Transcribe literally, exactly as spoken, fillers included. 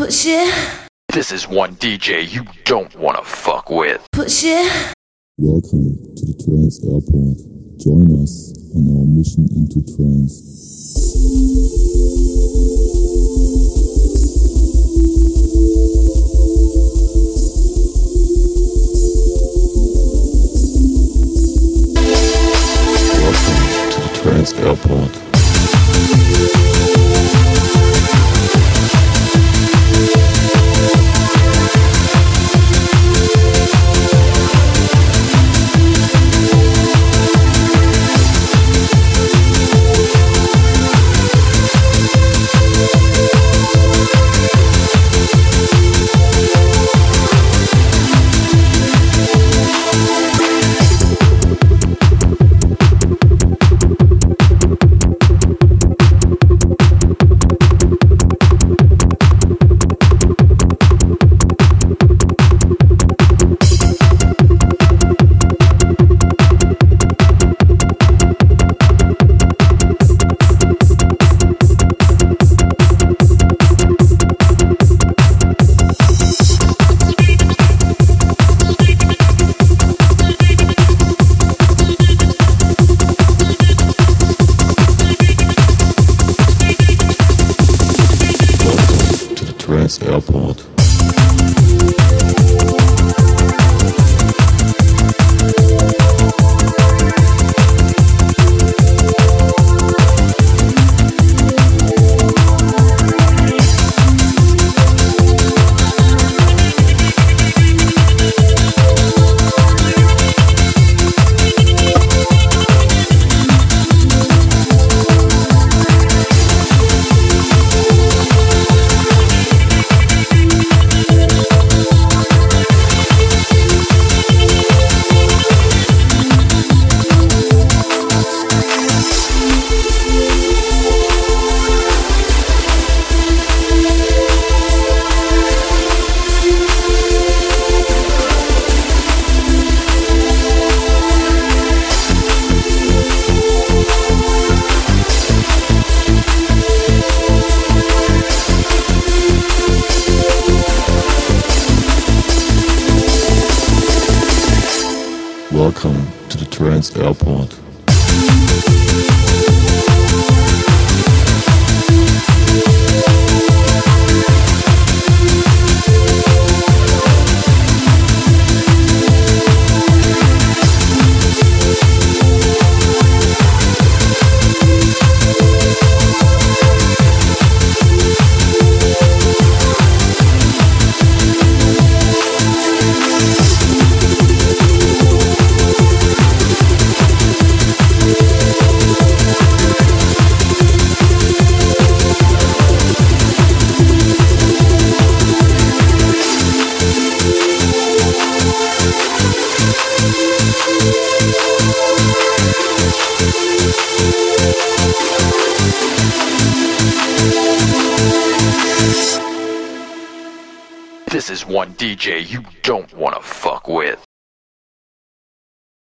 Push it. This is one D J you don't wanna fuck with. Push it. Welcome to the Trance Airport. Join us on our mission into trance. Welcome to the Trance Airport. Airport. Welcome to the Trance Airport. This is one D J you don't wanna fuck with.